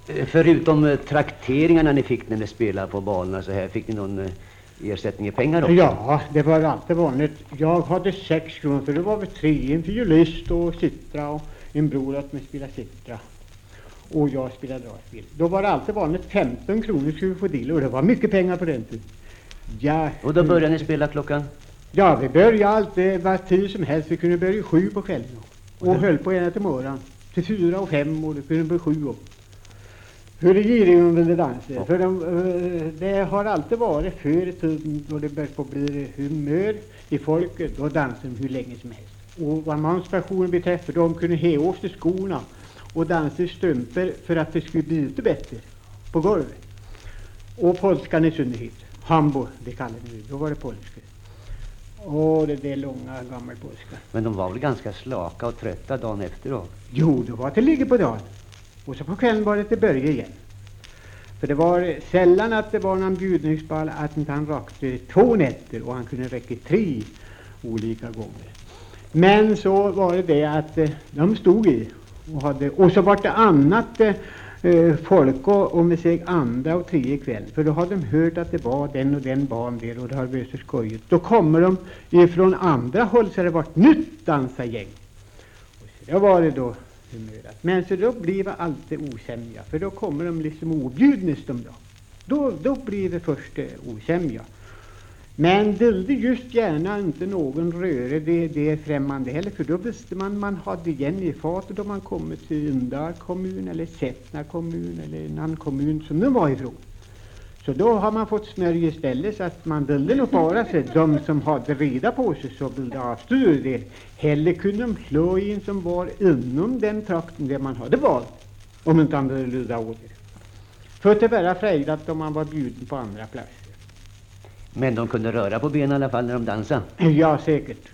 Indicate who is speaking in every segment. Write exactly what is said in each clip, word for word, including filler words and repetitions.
Speaker 1: Förutom eh, trakteringarna ni fick när ni spelade på banorna så här, fick ni någon eh, ersättning i pengar också?
Speaker 2: Ja, det var alltid vanligt. Jag hade sex kronor för det var väl tre, en fiolist och citra och en bror att man spela citra. Och jag spelade dragspel. Då var det alltid vanligt femton kronor skulle vi få till och det var mycket pengar på den tiden. Ja,
Speaker 1: och då började ni spela klockan?
Speaker 2: Ja, vi började alltid var tid som helst. Vi kunde börja sju på kvällen. Och, och höll på ena till morgon. Till fyra och fem och det kunde bli sju år. Hur det girigen ville dansa. Ja. För de, det har alltid varit förr i tiden då det började på bli humör i folket. Då dansade de hur länge som helst. Och vad manspersonen beträffar, de kunde häva av sig skorna och dansa i strumpor för att det skulle bli lite bättre på golvet. Och polskan i synnerhet. Hambo, det kallar vi nu. Då var det polska. Åh, det är långa gamla påskar.
Speaker 1: Men de var väl ganska slaka och trötta dagen efter då?
Speaker 2: Jo, det var att det ligger på dagen. Och så på kvällen var det till börja igen. För det var sällan att det var någon bjudningsball att inte han rakte två nätter och han kunde räcka tre olika gånger. Men så var det det att eh, de stod i och hade, och så var det annat eh, folk och, och med sig andra och tredje kväll. För då hade de hört att det var den och den barn där och det har varit så skojigt. Då kommer de ifrån andra håll så det varit nytt dansargäng. Och så då var det då humörat. Men så då blir det alltid osämja. För då kommer de liksom objudnes de då. Då, då blir det först eh, osämja. Men det är just gärna inte någon röre, det, det är främmande heller. För då visste man man hade igen i fatet då man kommit till Unda kommun eller Sättna kommun eller en annan kommun som de var ifrån. Så då har man fått smörja istället så att man ville nog bara sig. De som hade reda på sig så ville avstyra det. Heller kunde de slå in som var inom den trakten där man hade valt. Om inte andra lyda åter. För att vara frejdat om man var bjuden på andra platser.
Speaker 1: Men de kunde röra på benen i alla fall när de dansade?
Speaker 2: Ja, säkert.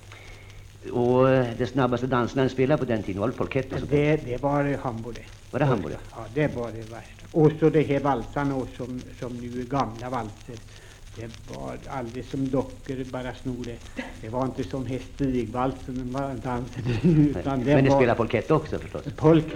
Speaker 1: Och det snabbaste dansen spelade på den tiden var det polkett och sånt?
Speaker 2: Det, det var Hambo det.
Speaker 1: Var det Hambo det?
Speaker 2: Ja, det var det värsta. Och så det här valsarna och som, som nu är gamla valser. Det var aldrig som dockor bara snor det. Det var inte som hästigvalsen var dansen. Utan det
Speaker 1: men ni
Speaker 2: var
Speaker 1: spelade polkett också förstås?
Speaker 2: Polkett,